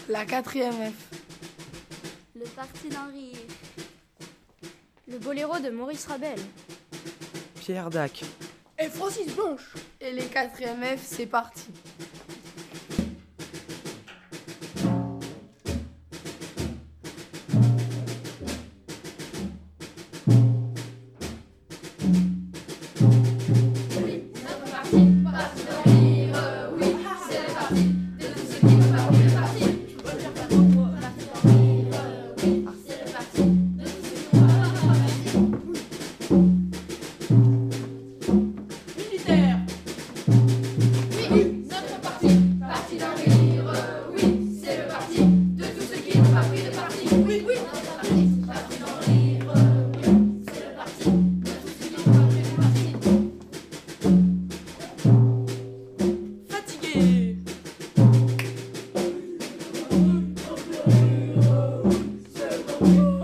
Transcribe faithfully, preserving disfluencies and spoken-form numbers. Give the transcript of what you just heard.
La quatrième F. Le parti d'en rire. Le boléro de Maurice Ravel. Pierre Dac. Et Francis Blanche. Et les quatrième F, c'est parti. Fatigué.